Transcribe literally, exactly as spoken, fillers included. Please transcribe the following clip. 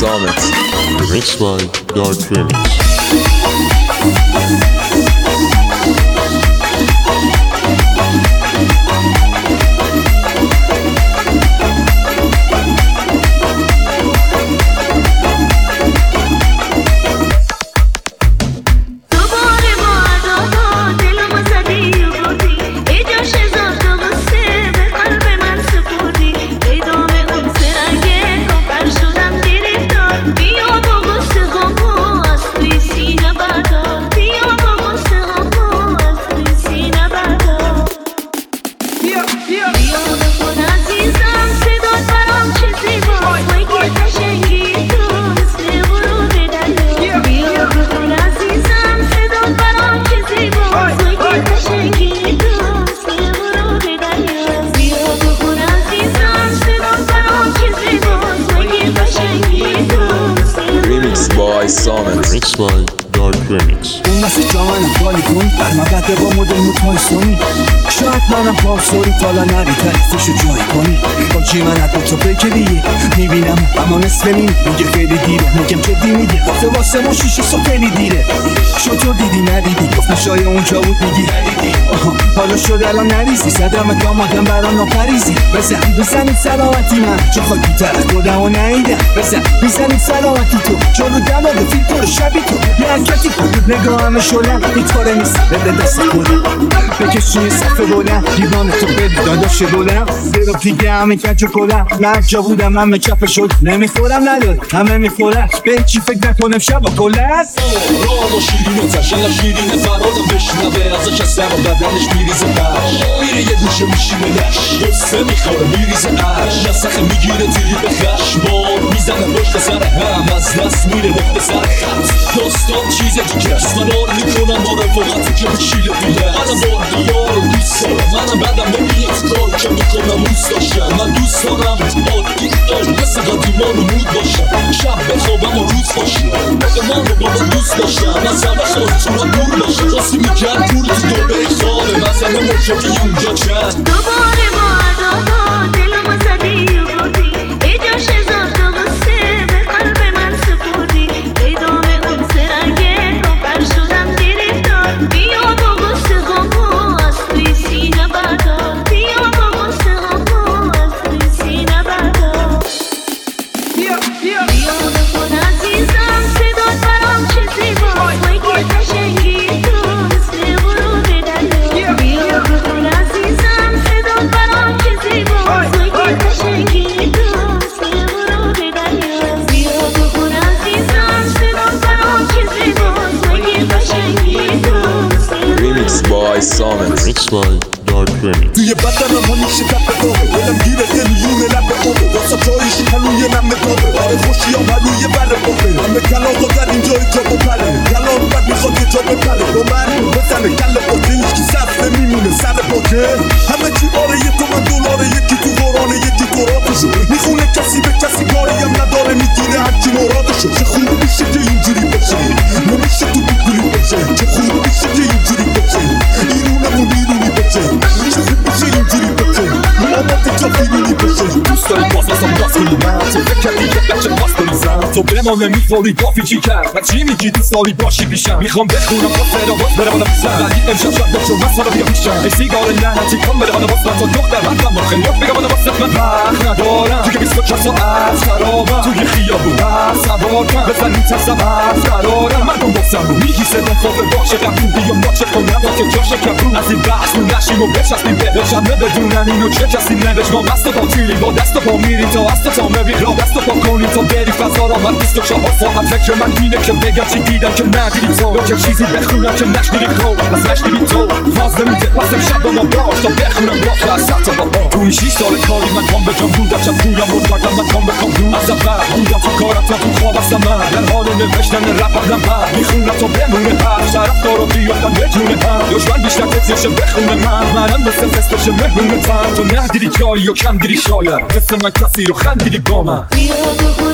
Summit. Mixed by Dark Remix. by Summit. Mixed by Dark Remix. اون مثل جا منم خالی کن در مقدر با مدل متمای سونی شاید منم پاپسوری تالا نری تعریفشو جایی کنی با جی من حتی تو بکریه میبینم اما نصف نیم میگه خیلی دیره میگم جدی میگه واسه واسه ما شیشه سو خیلی دیره شطور دیدی ندیدی گفت نشای اونجا بود میگی آها حالا شد الان نریزی صدم دامادم برا ناپریزی بزن بزنید سلامتی من چون خاکی طرف کردم و نهیدم بزن بزنید سلامتی تو جلو دماغ فیل پر شبی تو یه حرکتی کن نگاه همه شلم ایتاره نیست بده دست خودم بکش توی صفحه بلند دیوان تو بدی داداش دولم برو دیگه همه کج و کلم من جا بودم همه چپه شد نمیخورم نداره همه میخورم به چی فکر نکنم شب و کلن رام و شیرین و تشنه شیرین فرادم بشنوه ازش از سر و بدنش میریزه قش میره یه گوشه میشینه لش دسته میخوره میریزه عش نسخه میگیره تیری به خشبان میزنه پشت سر هم از دست میره نقطه سر خط داستان چیز دیگه است من آن میکنم با رفاقتی که بشیله بیله منم با دیار و دوست دارم منم بدم نمیاد کار که میکنم دوست داشتم من دوست دارم عادی دارم مثل قدیمان و مود باشم شب بخوابم و روز باشم بگه من رو بابا دوست داشتم از همه خواهتونم دور باشم راستی میکرد پول تو دو بخوابه مثلا مرشکی اونجا چند دوباره با عداها دلمو زدی و بردی ای جاش هزار تا قصه به قلب من سپردی ادامه اون سرنگه رو پر شدم گرفتار بیا با قصه هامو از توی سینه بردار بیا با قصه هامو از توی سینه بردار بیا بیا بیا بخون عزیزم صدات برام چه زیباست وای که قشنگی تو مثل غروب دریا بیا بخون عزیزم صدات برام چه زیباست وای که قشنگی تو مثل غروب دریا بیا بخون عزیزم صدات برام چه زیباست وای که قشنگی تو Remix by Summit. Mixed by Dark Remix. توی بدنم همیشه تپ داره دلم گیره قلیون لب قبه واسه جایش کلوی نم داره آره خوشی هم هلوی بر قبه همه کلاغا در اینجای جا بپره کلاغ بد میخواد یه جا بپره با من بزنه کل باته هیچکی صف نمیمونه سر باته همه چی آره یه تومن دلاره یکی تو قرآنه یکی قرآتشو میخونه کسی به کسی کاری هم نداره میگیره هرچی مرادشو چه خوب میشه که اینجوری بشه نمیشه تو بگوری بشه چه خوب میشه که اینجوری بشه ایرونمون بیرونی بشه چه خوب میشه اینجوری بشه مامات جا بیرونی بشه دوست داری باز بازم باز کنی من تو فکر کردی که بچه باز کنی زن تو بمانه میخوری بافی چی کرد و چی میگی دوست داری باشی پیشم میخوام بخونم باز فرا باز بره بالا پیشم ولی امشب شب بچه من سالا بیا پیشم ای سیگار لعنتی کن بره بالا باز من تا دختر بردم با خیلی بگم بالا باز من وقت ندارم توی بیست و چهار ساعت خرابم توی خیابون هر سوار کن بزن میترسم هر قرارم مردم باسم رو میگی صدا خوابه باشه قبول بیام با چه کنم با که جاش کبرون از این بحث رو نشیم و بچسبیم بهش همه بدونن اینو چه کسی نوش ما مست و باطیلی با دست و پا میری تا از تو تا مبی را دست و پا کنی تا بری فضا را من بیست و چهار ساعت فکر من اینه که بگم چی دیدم که ندیدی تو یا که چیزی بخونم که نشنیدی خوب از نشنیدی تو فاز نمیده پسم شب با ما باش تا بخونم باش از سر تا با تو این شیش سال کاری من کام بجام بودم شب پولم رو کردم من کام بکام دون از اول بودم تو کارم تا تو خواب هستم من در حال نوشتن رپ هم هم میخونم تا بمونه هر طرف دارو بیافتن به جونه هم دشمن بیشتر کسیشه بخونه من منم مثل فستش مهمونه تن تو ندیدی جایی و کم دیدی شاید مثل من کسی رو خندیدی با من بیا بخون